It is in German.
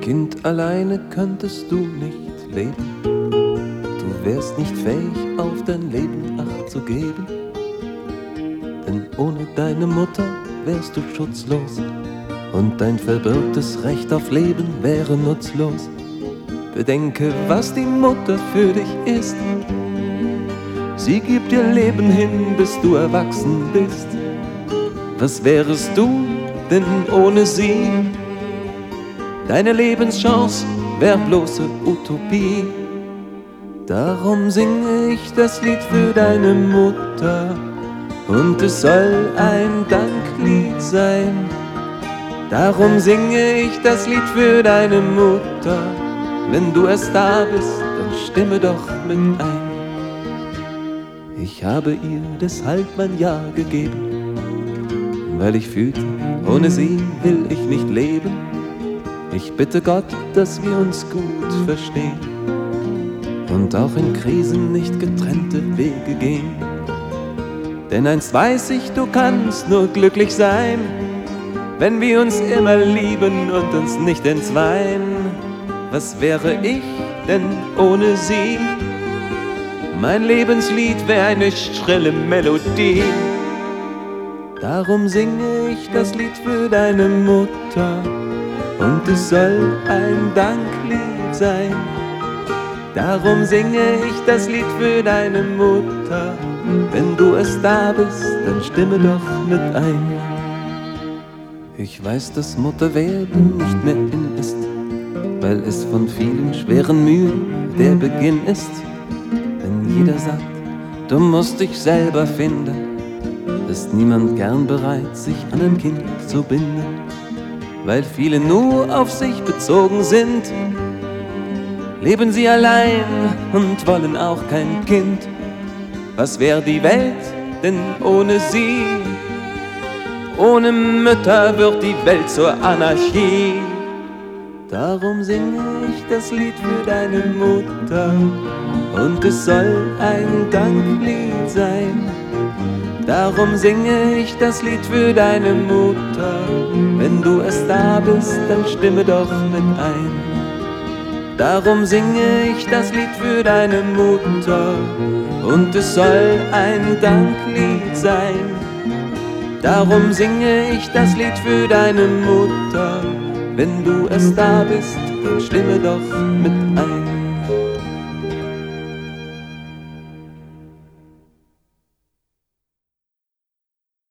Kind, alleine könntest du nicht leben. Du wärst nicht fähig, auf dein Leben Acht zu geben. Denn ohne deine Mutter wärst du schutzlos und dein verbürgtes Recht auf Leben wäre nutzlos. Bedenke, was die Mutter für dich ist. Sie gibt dir Leben hin, bis du erwachsen bist. Was wärest du denn ohne sie? Deine Lebenschance wär bloße Utopie. Darum singe ich das Lied für deine Mutter, und es soll ein Danklied sein. Darum singe ich das Lied für deine Mutter. Wenn du erst da bist, dann stimme doch mit ein. Ich habe ihr deshalb mein Ja gegeben, weil ich fühlte, ohne sie will ich nicht leben. Ich bitte Gott, dass wir uns gut verstehen und auch in Krisen nicht getrennte Wege gehen. Denn eins weiß ich, du kannst nur glücklich sein, wenn wir uns immer lieben und uns nicht entzweien. Was wäre ich denn ohne sie? Mein Lebenslied wäre eine schrille Melodie. Darum singe ich das Lied für deine Mutter, und es soll ein Danklied sein. Darum singe ich das Lied für deine Mutter. Wenn du es da bist, dann stimme doch mit ein. Ich weiß, dass Mutterwerden nicht mehr in ist, weil es von vielen schweren Mühen der Beginn ist. Wenn jeder sagt, du musst dich selber finden, ist niemand gern bereit, sich an ein Kind zu binden. Weil viele nur auf sich bezogen sind, leben sie allein und wollen auch kein Kind. Was wäre die Welt denn ohne sie? Ohne Mütter wird die Welt zur Anarchie. Darum singe ich das Lied für deine Mutter, und es soll ein Danklied sein. Darum singe ich das Lied für deine Mutter. Wenn du erst da bist, dann stimme doch mit ein. Darum singe ich das Lied für deine Mutter, und es soll ein Danklied sein. Darum singe ich das Lied für deine Mutter. Wenn du erst da bist, dann stimme doch mit ein.